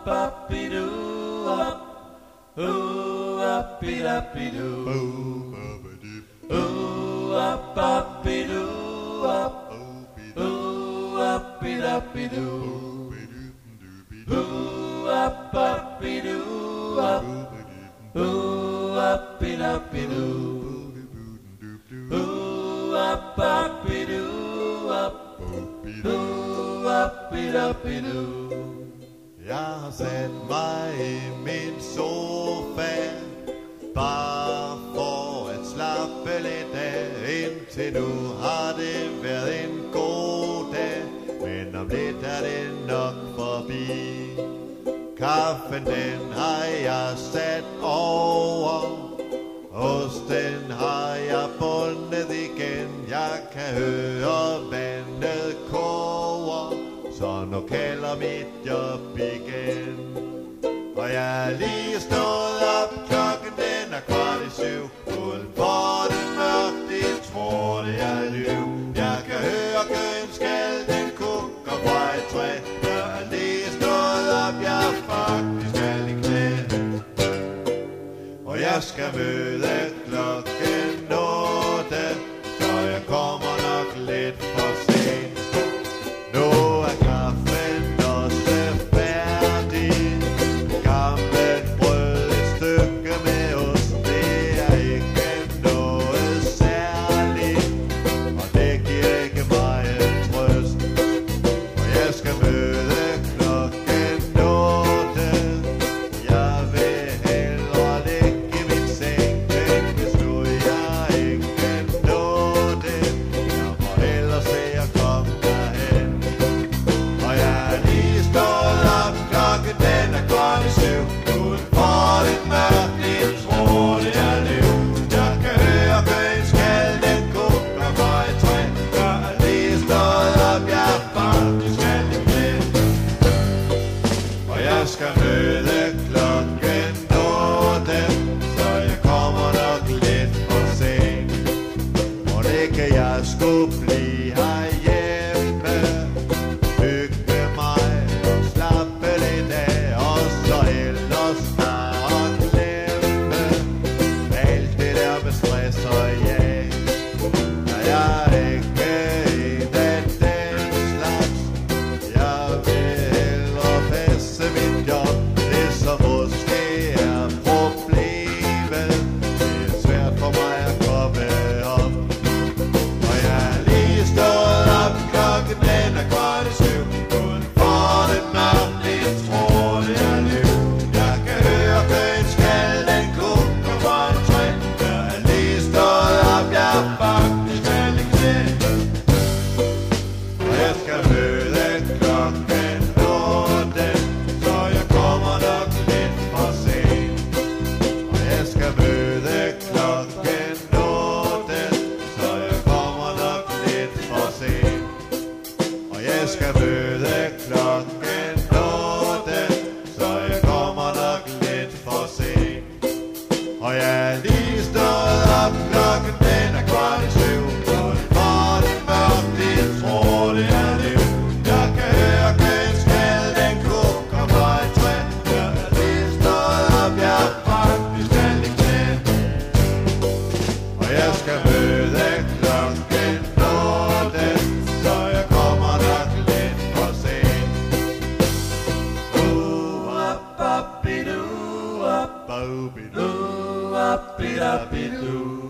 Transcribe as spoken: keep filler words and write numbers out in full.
up, up-be-doo, up. Ooh, up-be-doo, ooh, up, up-be-doo, up. Ooh, up-be-doo, ooh, up, up-be-doo, up. Ooh, up-be-doo, ooh, up, up-be-doo, up. Ooh, up-be-doo. Jeg har sat mig i min sofa, bare for at slappe lidt af. Indtil nu har det været en god dag, men om lidt er det nok forbi. Kaffen den har jeg sat over, osten har jeg bundet igen. Jeg kan høre vandet koger, så nu kalder mit job igen. Og jeg er lige stået op, klokken den er kvart i syv. Udenfor det mørkt, de tror det er liv. Jeg kan høre køen skal, den kukker fra et træ. Jeg er lige stået op, jeg er faktisk alt i knæ. Og jeg skal møde klokken otte, så jeg kommer nok lidt for sent. Nu er kaffen også færdig. Gammelt brød, et stykke med ost, det er ikke noget særligt, og det giver ikke meget trøst. Og jeg skal møde klokken otte. Jeg vil hellere ligge i min seng, men hvis nu jeg ikke når det, jeg må hellere se at komme derhen. Og jeg er lige stået op, klokken den er kvart i syv. Udenfor det mørkt, de tror det er liv. Jeg kan høre køen skal, den kukker fra et træ. Jeg er lige stået op, jeg er faktisk alt i knæ. Og jeg skal møde klokken otte, så jeg kommer nok lidt for sent. Og det kan jeg sgu blive herhjemme, hygge mig og slappe lidt af, og så ellers bare glemme alt det der med stress og jag. Ja, jeg er ikke en af den slags. Jeg vil hellere passe mit job, det som måske er problemet. Det er svært for mig at komme op. Og jeg er lige stået op, klokken den er kvart i syv. Udenfor det mørkt, de tror det er liv. Jeg kan høre køen skal, den kukker fra et træ. Jeg er lige stået op, jeg er faktisk alt i knæ. Og jeg skal møde klokken otte, så jeg kommer nok lidt for sent. Og jeg skal møde klokken otte, så jeg kommer nok lidt for sent. Og jeg skal møde klokken otte, så jeg kommer nok lidt for sent. Og jeg er lige stået op, klokken den er kvart i syv. Udenfor det mørkt, de tror det er liv. Jeg kan høre køen skal, den kukker fra et træ. Jeg er lige stået op, jeg er faktisk alt i knæ. Og jeg skal møde klokken otte, så jeg kommer nok lidt for sent. Ooh, up, up-be-doo, up. Boobidoo. Ooh, up-be-doo,